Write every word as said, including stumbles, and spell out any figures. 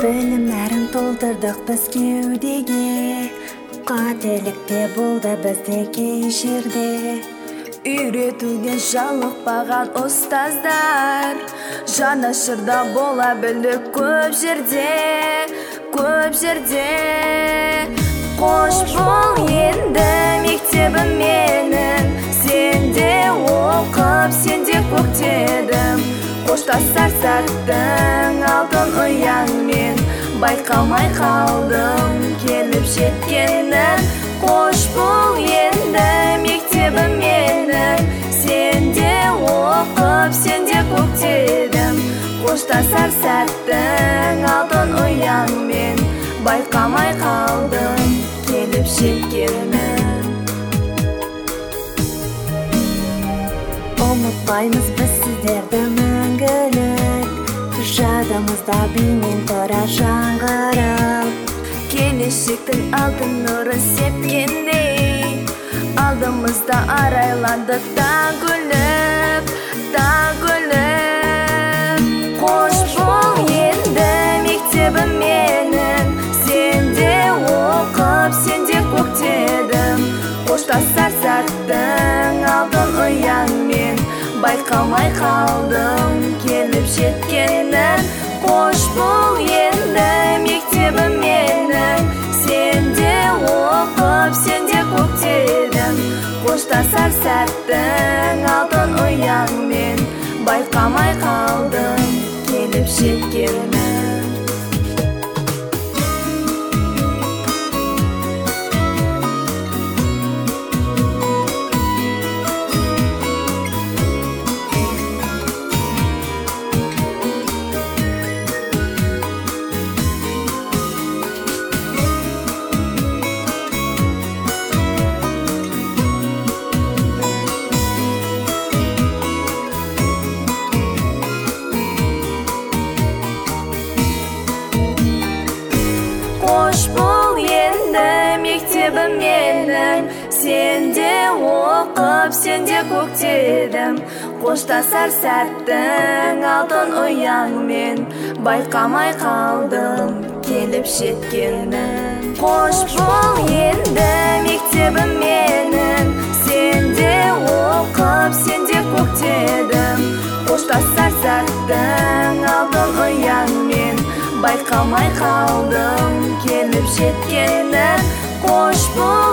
Білімдерін толтырдық біз кеудеге, қателікте болды бізде кей жерде. Үйретуден жалықпаған ұстаздар, жанашырда бола білді көп жерде, көп жерде. Қош бол енді мектебім менің, сенде оқып, сенде көктедім. Қоштасар сәттің алтын ұяңмен, байқамай қалдым келіп жеткенін. Қош бол енді мектебім менің, сенде оқып, сенде көктедім. Қоштасар сәттің алтын ұяңмен, байқамай қалдым келіп жеткенін. Ұмытпаймыз біз сіздерді мәңгілік, жадымызда бейнең тұра жаңғырып. Келешектің алтын нұры сепкендей, алдымызда арайланды таң күліп, таң күліп. Қош бол енді мектебім менің, сенде оқып, сенде көктедім. Қоштасар сәттің алтын ұяңмен, байқамай қалдым келіп жеткенін. Қош бол енді мектебім менің, сенде оқып, сенде көктедім. Қоштасар сәттің алтын ұяңмен, байқамай қалдым келіп жеткенін. Қош бол енді мектебім менің, сенде оқып, сенде көктедім. Қоштасар сәттің алтын ұяңмен, байқамай қалдым келіп жеткенін. Қош бол енді мектебім менің, сенде оқып, сенде көктедім. Қоштасар сәттің алтын ұяңмен, байқамай қалдым келіп жеткенін. Қош бол